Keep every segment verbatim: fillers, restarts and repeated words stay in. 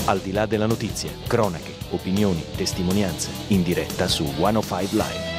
Al di là della notizia, cronache, opinioni, testimonianze, in diretta su centocinque Live.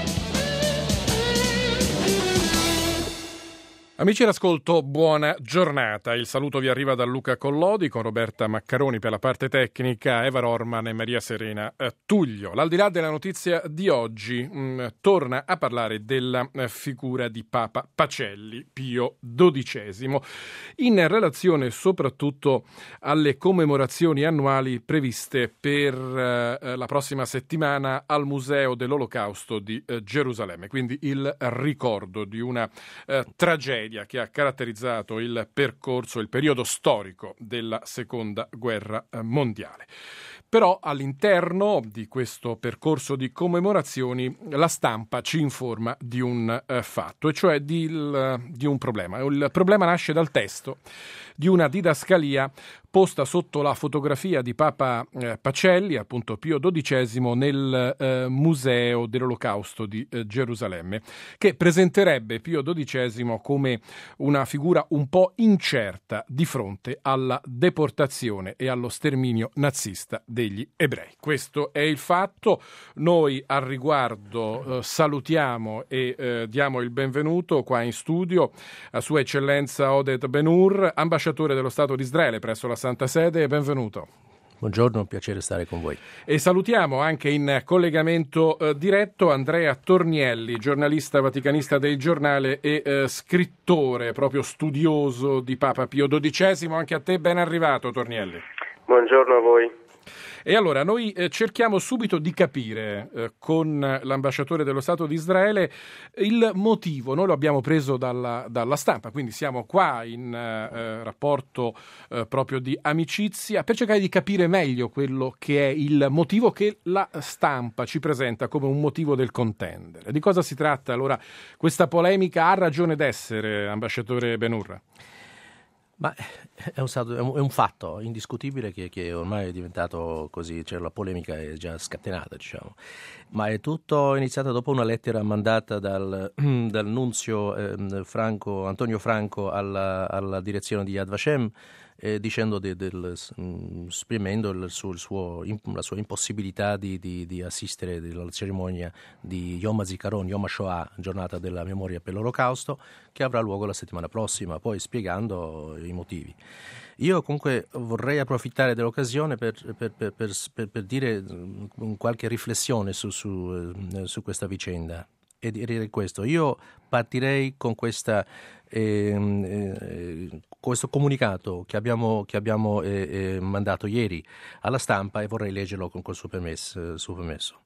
Amici all'ascolto, buona giornata. Il saluto vi arriva da Luca Collodi con Roberta Maccaroni per la parte tecnica, Eva Rorman e Maria Serena eh, Tullio. L'al di là della notizia di oggi mh, torna a parlare della eh, figura di Papa Pacelli, Pio dodicesimo, in relazione soprattutto alle commemorazioni annuali previste per eh, la prossima settimana al Museo dell'Olocausto di eh, Gerusalemme, quindi il ricordo di una eh, tragedia che ha caratterizzato il percorso, il periodo storico della Seconda Guerra Mondiale. Però all'interno di questo percorso di commemorazioni la stampa ci informa di un eh, fatto, e cioè di, il, di un problema. Il problema nasce dal testo di una didascalia posta sotto la fotografia di Papa eh, Pacelli, appunto Pio dodicesimo, nel eh, Museo dell'Olocausto di eh, Gerusalemme, che presenterebbe Pio dodicesimo come una figura un po' incerta di fronte alla deportazione e allo sterminio nazista degli ebrei. Questo è il fatto. Noi al riguardo eh, salutiamo e eh, diamo il benvenuto qua in studio a Sua Eccellenza Oded Ben-Hur, ambasciatore dello Stato di Israele presso la Santa Sede. Benvenuto. Buongiorno, un piacere stare con voi. E salutiamo anche in collegamento eh, diretto Andrea Tornielli, giornalista vaticanista del Giornale e eh, scrittore, proprio studioso di Papa Pio dodicesimo. Anche a te ben arrivato, Tornielli. Buongiorno a voi. E allora noi eh, cerchiamo subito di capire eh, con l'ambasciatore dello Stato di Israele il motivo. Noi lo abbiamo preso dalla, dalla stampa, quindi siamo qua in eh, rapporto eh, proprio di amicizia per cercare di capire meglio quello che è il motivo che la stampa ci presenta come un motivo del contendere. Di cosa si tratta allora questa polemica? Ha ragione d'essere, ambasciatore Ben-Hur? Ma è un, stato, è un, è un fatto indiscutibile che, che ormai è diventato così, cioè la polemica è già scatenata, diciamo. Ma è tutto iniziato dopo una lettera mandata dal, dal nunzio eh, Franco, Antonio Franco alla, alla direzione di Yad Vashem, eh, dicendo de, del, esprimendo il suo, il suo, la sua impossibilità di, di, di assistere alla cerimonia di Yom HaZikaron, Yom HaShoah, giornata della memoria per l'Olocausto, che avrà luogo la settimana prossima, poi spiegando i motivi. Io comunque vorrei approfittare dell'occasione per, per, per, per, per, per dire qualche riflessione su, su, su questa vicenda e dire questo. Io partirei con questa, eh, eh, questo comunicato che abbiamo, che abbiamo eh, eh, mandato ieri alla stampa, e vorrei leggerlo con col suo permesso, suo permesso.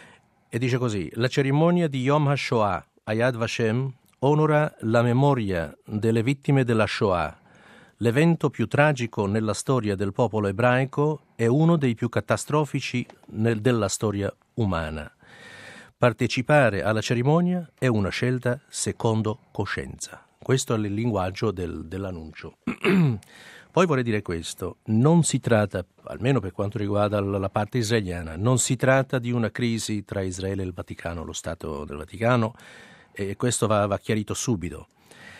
E dice così: la cerimonia di Yom HaShoah a Yad Vashem onora la memoria delle vittime della Shoah, l'evento più tragico nella storia del popolo ebraico e uno dei più catastrofici nel, della storia umana. Partecipare alla cerimonia è una scelta secondo coscienza. Questo è il linguaggio del, dell'annuncio. Poi vorrei dire questo: non si tratta, almeno per quanto riguarda la parte israeliana, non si tratta di una crisi tra Israele e il Vaticano, lo Stato del Vaticano, e questo va, va chiarito subito.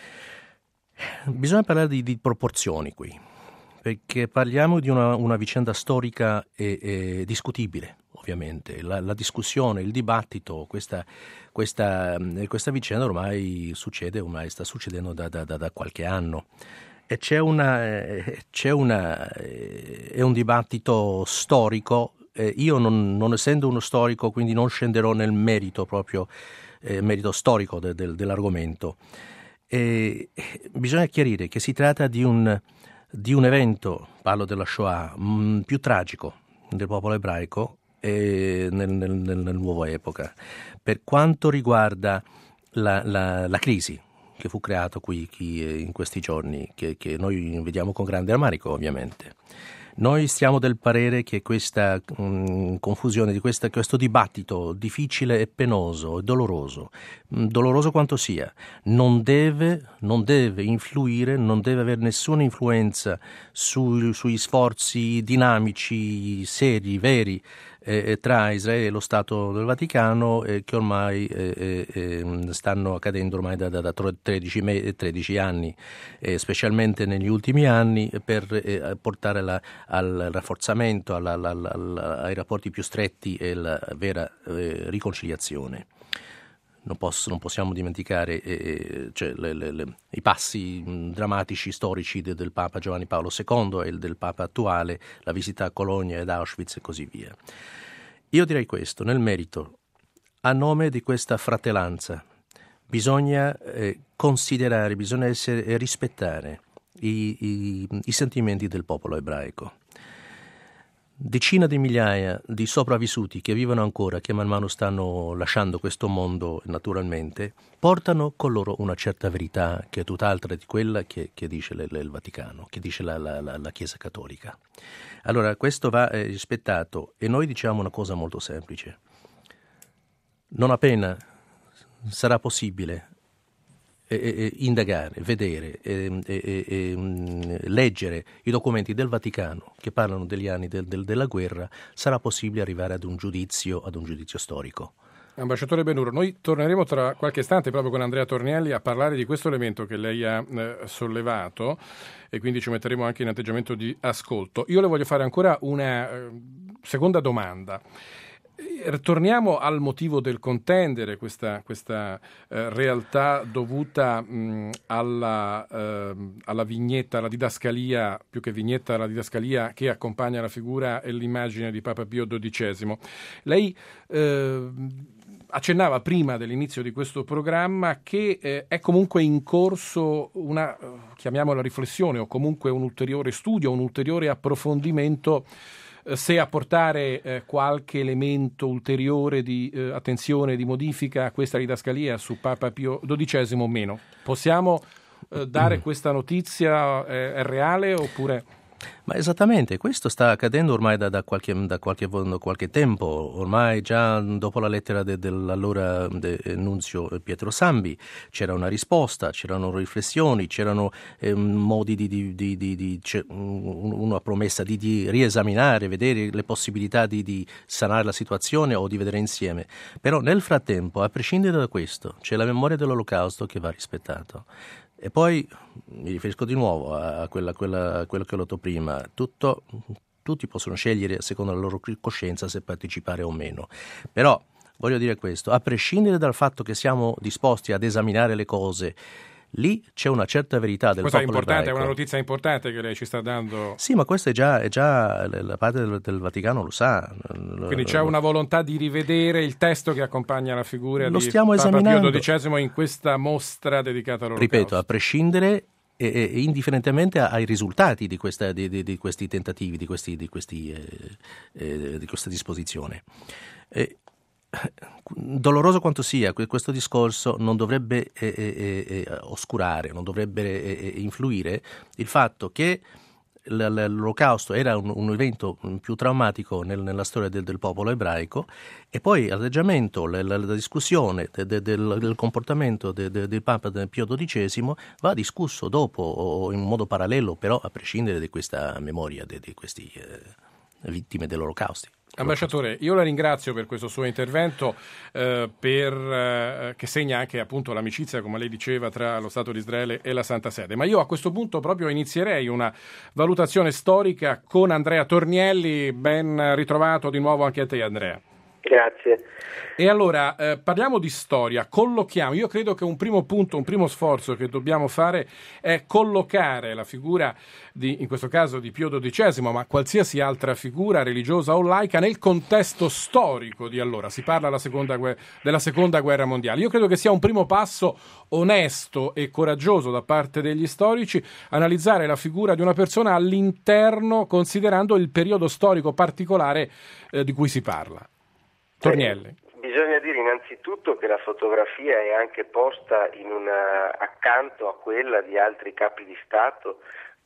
Bisogna parlare di, di proporzioni qui, perché parliamo di una, una vicenda storica e, e discutibile, ovviamente. La, la discussione, il dibattito, questa, questa, questa vicenda ormai succede, ormai sta succedendo da, da, da qualche anno. E c'è una, c'è una, è un dibattito storico. Eh, io non, non essendo uno storico, quindi non scenderò nel merito proprio, eh, merito storico de, de, dell'argomento. E bisogna chiarire che si tratta di un, di un evento, parlo della Shoah, mh, più tragico del popolo ebraico e nel, nel, nella nuova epoca, per quanto riguarda la, la, la crisi che fu creata qui, qui in questi giorni, che, che noi vediamo con grande rammarico, ovviamente. Noi stiamo del parere che questa mh, confusione, di questa, questo dibattito difficile e penoso, doloroso, mh, doloroso quanto sia, non deve, non deve influire, non deve avere nessuna influenza su, sugli sforzi dinamici, seri, veri, eh, tra Israele e lo Stato del Vaticano eh, che ormai eh, eh, stanno accadendo ormai da, da, da tredici, tredici anni, eh, specialmente negli ultimi anni, per eh, portare la, al rafforzamento, alla, alla, alla, ai rapporti più stretti e la vera eh, riconciliazione. Non, posso, non possiamo dimenticare eh, cioè, le, le, le, i passi mh, drammatici storici de, del Papa Giovanni Paolo secondo e del Papa attuale, la visita a Colonia ed Auschwitz e così via. Io direi questo, nel merito, a nome di questa fratellanza bisogna eh, considerare, bisogna essere, eh, rispettare i, i, i sentimenti del popolo ebraico. Decine di migliaia di sopravvissuti che vivono ancora, che man mano stanno lasciando questo mondo naturalmente, portano con loro una certa verità che è tutt'altra di quella che, che dice l- l- il Vaticano, che dice la, la, la Chiesa Cattolica. Allora questo va eh, rispettato e noi diciamo una cosa molto semplice. Non appena sarà possibile E, e, indagare, vedere, e, e, e, leggere i documenti del Vaticano che parlano degli anni del, del, della guerra, sarà possibile arrivare ad un giudizio, ad un giudizio storico. Ambasciatore Benuro, noi torneremo tra qualche istante proprio con Andrea Tornielli a parlare di questo elemento che lei ha eh, sollevato e quindi ci metteremo anche in atteggiamento di ascolto. Io le voglio fare ancora una eh, seconda domanda. Torniamo al motivo del contendere, questa, questa eh, realtà dovuta mh, alla, eh, alla vignetta, alla didascalia, più che vignetta, alla didascalia che accompagna la figura e l'immagine di Papa Pio dodicesimo. Lei eh, accennava prima dell'inizio di questo programma che eh, è comunque in corso una, chiamiamola riflessione, o comunque un ulteriore studio, un ulteriore approfondimento se apportare eh, qualche elemento ulteriore di eh, attenzione, di modifica a questa didascalia su Papa Pio dodicesimo o meno. Possiamo eh, dare questa notizia? Eh, è reale oppure... Ma esattamente, questo sta accadendo ormai da, da, qualche, da, qualche, da qualche tempo, ormai già dopo la lettera de, dell'allora de, nunzio Pietro Sambi c'era una risposta, c'erano riflessioni, c'erano eh, modi di, di, di, di, di c'è una promessa di, di riesaminare, vedere le possibilità di, di sanare la situazione o di vedere insieme. Però nel frattempo, a prescindere da questo, c'è la memoria dell'Olocausto che va rispettato. E poi mi riferisco di nuovo a, quella, quella, a quello che ho detto prima, tutto, tutti possono scegliere secondo la loro coscienza se partecipare o meno, però voglio dire questo, a prescindere dal fatto che siamo disposti ad esaminare le cose, lì c'è una certa verità del Questa popolo è importante, ebraico. È una notizia importante che lei ci sta dando. Sì, ma questa è già, è già la parte del, del Vaticano lo sa. Quindi c'è una volontà di rivedere il testo che accompagna la figura lo di stiamo Papa esaminando. Pio dodicesimo in questa mostra dedicata all'Olocausto. Ripeto, a prescindere e, e indifferentemente ai risultati di, questa, di, di, di questi tentativi, di, questi, di, questi, eh, eh, di questa disposizione. Eh, doloroso quanto sia, questo discorso non dovrebbe eh, eh, eh, oscurare, non dovrebbe eh, influire il fatto che l'Olocausto era un, un evento più traumatico nel, nella storia del, del popolo ebraico e poi l'atteggiamento, la, la, la discussione de, de, del, del comportamento del de, de Papa Pio dodicesimo va discusso dopo o in modo parallelo, però a prescindere da questa memoria di queste eh, vittime dell'Olocausto. Ambasciatore, io la ringrazio per questo suo intervento eh, per, eh, che segna anche appunto l'amicizia, come lei diceva, tra lo Stato di Israele e la Santa Sede. Ma io a questo punto proprio inizierei una valutazione storica con Andrea Tornielli. Ben ritrovato di nuovo anche a te, Andrea. Grazie. E allora eh, parliamo di storia, collochiamo. Io credo che un primo punto, un primo sforzo che dobbiamo fare è collocare la figura di, in questo caso di Pio dodicesimo, ma qualsiasi altra figura religiosa o laica nel contesto storico di allora. Si parla della seconda, della seconda guerra mondiale. Io credo che sia un primo passo onesto e coraggioso da parte degli storici analizzare la figura di una persona all'interno, considerando il periodo storico particolare eh, di cui si parla. Tornielli. Eh, bisogna dire innanzitutto che la fotografia è anche posta in una, accanto a quella di altri capi di Stato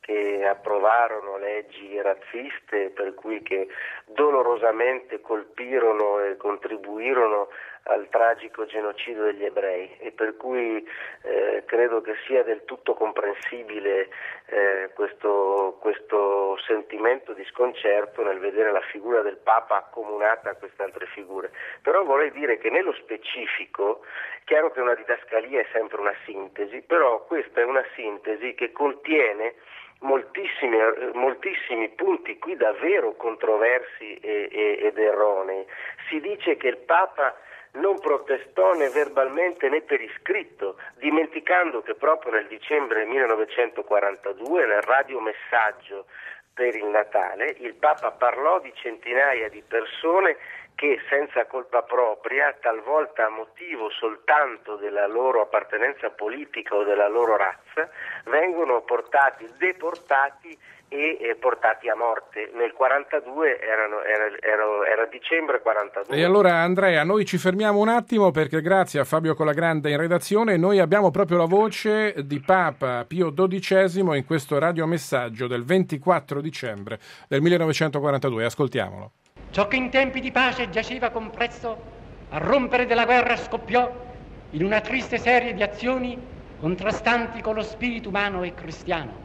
che approvarono leggi razziste, per cui che dolorosamente colpirono e contribuirono al tragico genocidio degli ebrei, e per cui eh, credo che sia del tutto comprensibile eh, questo, questo sentimento di sconcerto nel vedere la figura del Papa accomunata a queste altre figure. Però vorrei dire che nello specifico, chiaro che una didascalia è sempre una sintesi, però questa è una sintesi che contiene moltissimi, moltissimi punti qui davvero controversi e, e, ed erronei. Si dice che il Papa non protestò né verbalmente né per iscritto, dimenticando che proprio nel dicembre millenovecentoquarantadue, nel radiomessaggio per il Natale, il Papa parlò di centinaia di persone che senza colpa propria, talvolta a motivo soltanto della loro appartenenza politica o della loro razza, vengono portati, deportati e eh, portati a morte. Nel quarantadue erano, era, era, era dicembre quarantadue. E allora Andrea, noi ci fermiamo un attimo perché grazie a Fabio Colagrande in redazione noi abbiamo proprio la voce di Papa Pio dodicesimo in questo radiomessaggio del ventiquattro dicembre del millenovecentoquarantadue. Ascoltiamolo. Ciò che in tempi di pace giaceva compresso, a rompere della guerra scoppiò in una triste serie di azioni contrastanti con lo spirito umano e cristiano.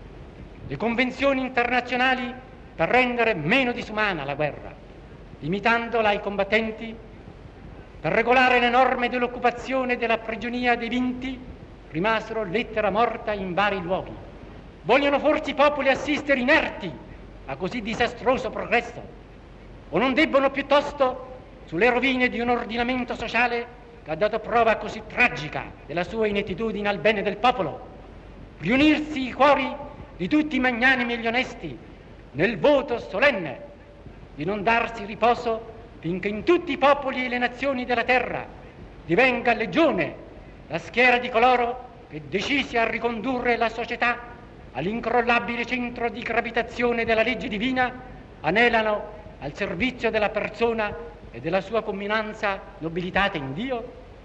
Le convenzioni internazionali per rendere meno disumana la guerra, limitandola ai combattenti, per regolare le norme dell'occupazione e della prigionia dei vinti, rimasero lettera morta in vari luoghi. Vogliono forse i popoli assistere inerti a così disastroso progresso? O non debbono piuttosto, sulle rovine di un ordinamento sociale che ha dato prova così tragica della sua inettitudine al bene del popolo, riunirsi i cuori di tutti i magnanimi e gli onesti nel voto solenne di non darsi riposo finché in tutti i popoli e le nazioni della terra divenga legione la schiera di coloro che, decisi a ricondurre la società all'incrollabile centro di gravitazione della legge divina, anelano al servizio della persona e della sua comunanza nobilitata in Dio?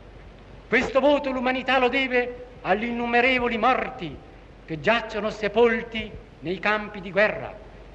Questo voto l'umanità lo deve agli innumerevoli morti che giacciono sepolti nei campi di guerra.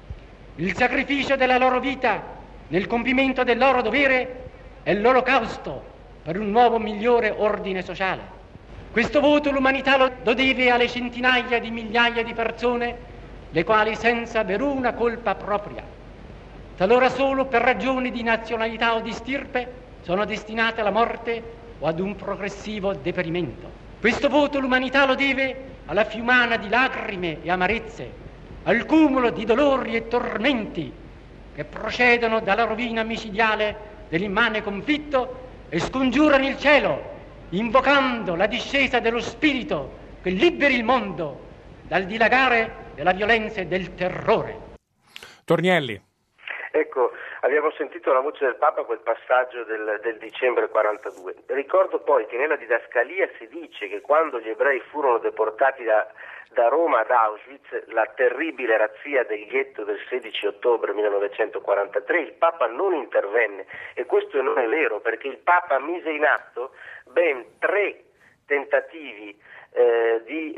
Il sacrificio della loro vita nel compimento del loro dovere è l'olocausto per un nuovo migliore ordine sociale. Questo voto l'umanità lo, lo deve alle centinaia di migliaia di persone le quali senza veruna colpa propria, talora solo per ragioni di nazionalità o di stirpe, sono destinate alla morte o ad un progressivo deperimento. Questo voto l'umanità lo deve alla fiumana di lacrime e amarezze, al cumulo di dolori e tormenti che procedono dalla rovina micidiale dell'immane conflitto e scongiurano il cielo, invocando la discesa dello spirito che liberi il mondo dal dilagare della violenza e del terrore. Tornielli. Ecco, abbiamo sentito la voce del Papa quel passaggio del, del dicembre quarantadue. Ricordo poi che nella didascalia si dice che quando gli ebrei furono deportati da, da Roma ad Auschwitz, la terribile razzia del ghetto del sedici ottobre millenovecentoquarantatré, il Papa non intervenne, e questo non è vero, perché il Papa mise in atto ben tre tentativi eh, di,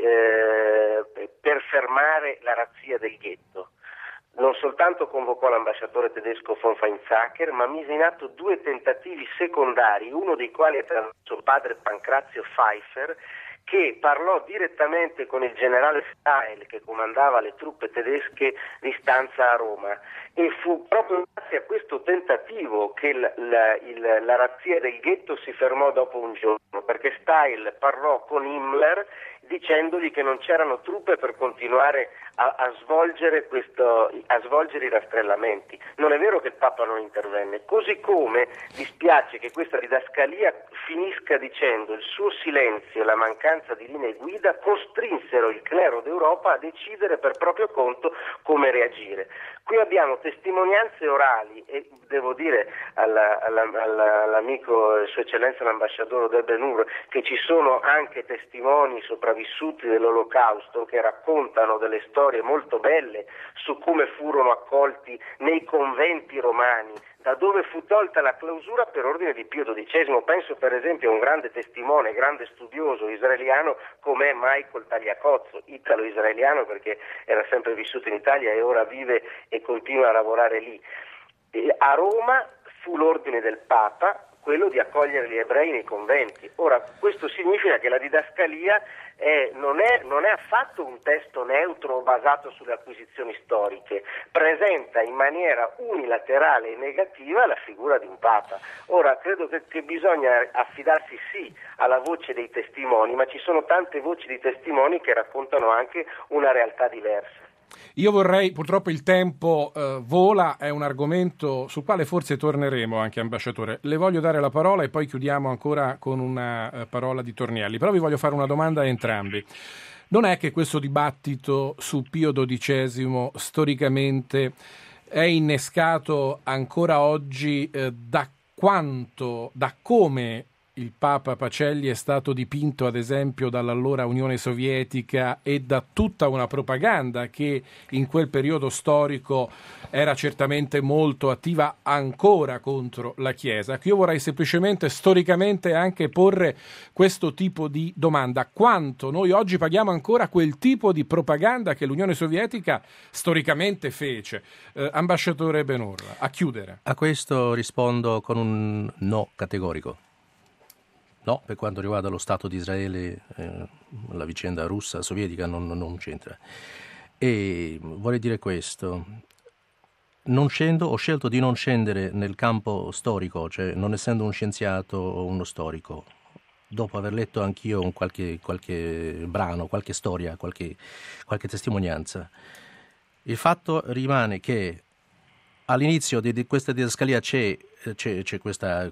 eh, per fermare la razzia del ghetto. Non soltanto convocò l'ambasciatore tedesco von Weizsäcker, ma mise in atto due tentativi secondari, uno dei quali attraverso padre Pancrazio Pfeiffer, che parlò direttamente con il generale Stael, che comandava le truppe tedesche di stanza a Roma, e fu proprio grazie a questo tentativo che la, la, il, la razzia del ghetto si fermò dopo un giorno, perché Stael parlò con Himmler dicendogli che non c'erano truppe per continuare a, a svolgere questo, a svolgere i rastrellamenti. Non è vero che il Papa non intervenne, così come dispiace che questa didascalia finisca dicendo il suo silenzio e la mancanza di linee guida costrinsero il clero d'Europa a decidere per proprio conto come reagire. Qui abbiamo testimonianze orali e devo dire alla, alla, alla, all'amico Sua Eccellenza l'ambasciatore Oded Ben-Hur che ci sono anche testimoni sopravvissuti dell'Olocausto che raccontano delle storie molto belle su come furono accolti nei conventi romani da dove fu tolta la clausura per ordine di Pio dodicesimo. Penso per esempio a un grande testimone, grande studioso israeliano come Michael Tagliacozzo, italo-israeliano perché era sempre vissuto in Italia e ora vive e continua a lavorare lì. E a Roma fu l'ordine del Papa quello di accogliere gli ebrei nei conventi. Ora, questo significa che la didascalia è, non, è, non è affatto un testo neutro basato sulle acquisizioni storiche, presenta in maniera unilaterale e negativa la figura di un Papa. Ora, credo che, che bisogna affidarsi sì alla voce dei testimoni, ma ci sono tante voci di testimoni che raccontano anche una realtà diversa. Io vorrei, purtroppo il tempo eh, vola, è un argomento sul quale forse torneremo anche, ambasciatore. Le voglio dare la parola e poi chiudiamo ancora con una eh, parola di Tornielli, però vi voglio fare una domanda a entrambi. Non è che questo dibattito su Pio dodicesimo storicamente è innescato ancora oggi eh, da quanto, da come il Papa Pacelli è stato dipinto ad esempio dall'allora Unione Sovietica e da tutta una propaganda che in quel periodo storico era certamente molto attiva ancora contro la Chiesa. Io vorrei semplicemente storicamente anche porre questo tipo di domanda: quanto noi oggi paghiamo ancora quel tipo di propaganda che l'Unione Sovietica storicamente fece? Eh, ambasciatore Ben-Hur, a chiudere. A questo rispondo con un no categorico. No, per quanto riguarda lo Stato di Israele, eh, la vicenda russa, sovietica non, non c'entra. E vorrei dire questo: non scendo, ho scelto di non scendere nel campo storico, cioè non essendo un scienziato o uno storico, dopo aver letto anch'io un qualche, qualche brano, qualche storia, qualche, qualche testimonianza. Il fatto rimane che all'inizio di, di questa didascalia c'è, c'è, c'è questa,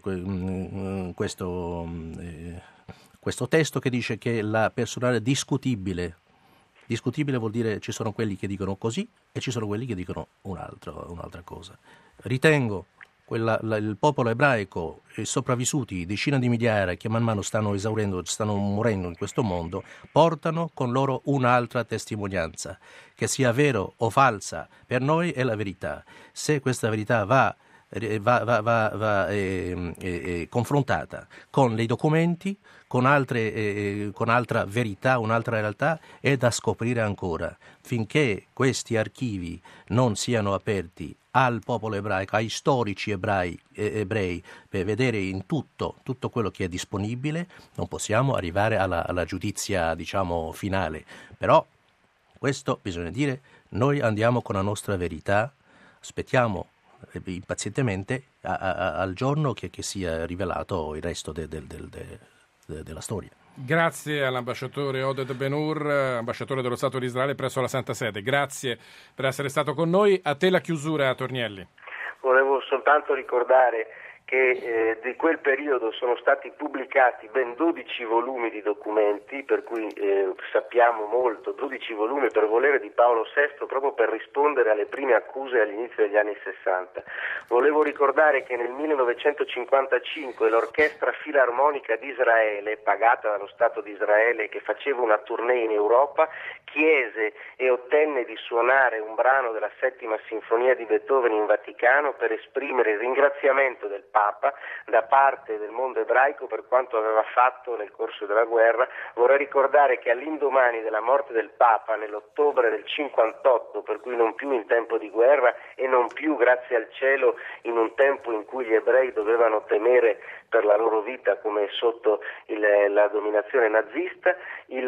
questo, eh, questo testo che dice che la personale discutibile, discutibile vuol dire ci sono quelli che dicono così e ci sono quelli che dicono un altro, un'altra cosa. Ritengo quella, la, il popolo ebraico, i sopravvissuti, decine di migliaia che man mano stanno esaurendo, stanno morendo in questo mondo, portano con loro un'altra testimonianza. Che sia vero o falsa, per noi è la verità. Se questa verità va, va, va, va, va eh, eh, confrontata con dei documenti, con, altre, eh, con altra verità, un'altra realtà, è da scoprire ancora. Finché questi archivi non siano aperti al popolo ebraico, ai storici ebrei, eh, ebrei per vedere in tutto, tutto quello che è disponibile, non possiamo arrivare alla, alla giudizia, diciamo, finale. Però questo bisogna dire, noi andiamo con la nostra verità, aspettiamo impazientemente a, a, al giorno che, che sia rivelato il resto de, de, de, de, de, della storia. Grazie all'ambasciatore Oded Ben-Hur, ambasciatore dello Stato di Israele presso la Santa Sede. Grazie per essere stato con noi. A te la chiusura, Tornielli. Volevo soltanto ricordare che eh, di quel periodo sono stati pubblicati ben dodici volumi di documenti, per cui eh, sappiamo molto, dodici volumi per volere di Paolo sesto, proprio per rispondere alle prime accuse all'inizio degli anni sessanta. Volevo ricordare che nel millenovecentocinquantacinque l'Orchestra Filarmonica di Israele, pagata dallo Stato di Israele, che faceva una tournée in Europa, chiese e ottenne di suonare un brano della settima sinfonia di Beethoven in Vaticano per esprimere il ringraziamento del Papa da parte del mondo ebraico per quanto aveva fatto nel corso della guerra. Vorrei ricordare che all'indomani della morte del Papa, nell'ottobre del cinquantotto, per cui non più in tempo di guerra e non più, grazie al cielo, in un tempo in cui gli ebrei dovevano temere per la loro vita come sotto il, la dominazione nazista, il,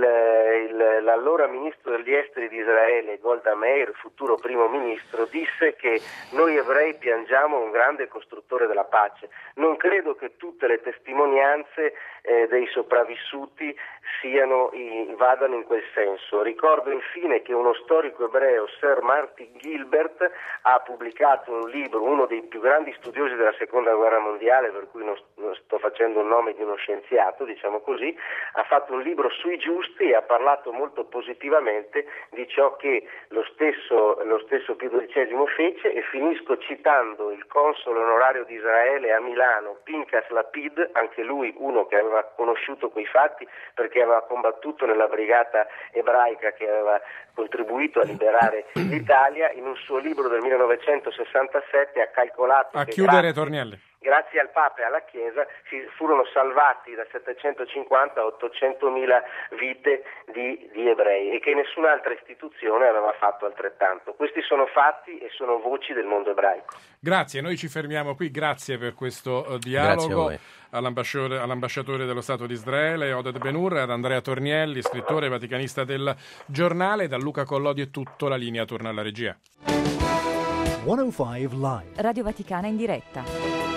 il, l'allora ministro degli esteri di Israele, Golda Meir, futuro primo ministro, disse che noi ebrei piangiamo un grande costruttore della pace. Non credo che tutte le testimonianze eh, dei sopravvissuti siano, i, vadano in quel senso. Ricordo infine che uno storico ebreo, Sir Martin Gilbert, ha pubblicato un libro, uno dei più grandi studiosi della seconda guerra mondiale, per cui non, non sto facendo il nome di uno scienziato, diciamo così, ha fatto un libro sui giusti e ha parlato molto positivamente di ciò che lo stesso, lo stesso Pio dodicesimo fece, e finisco citando il console onorario di Israele venne a Milano Pinchas Lapid, anche lui uno che aveva conosciuto quei fatti perché aveva combattuto nella brigata ebraica che aveva contribuito a liberare l'Italia. In un suo libro del millenovecentosessantasette ha calcolato a che chiudere grazie, Tornielli. grazie al Papa e alla Chiesa si furono salvati da settecentocinquanta a ottocentomila vite di, di ebrei e che nessun'altra istituzione aveva fatto altrettanto. Questi sono fatti e sono voci del mondo ebraico. Grazie, noi ci fermiamo qui, grazie per questo uh, dialogo all'ambasciatore, all'ambasciatore dello Stato di Israele Oded Ben-Hur, ad Andrea Tornielli, scrittore vaticanista del Giornale. Da Luca Collodi è tutto, la linea torna alla regia. centocinque Live Radio Vaticana in diretta.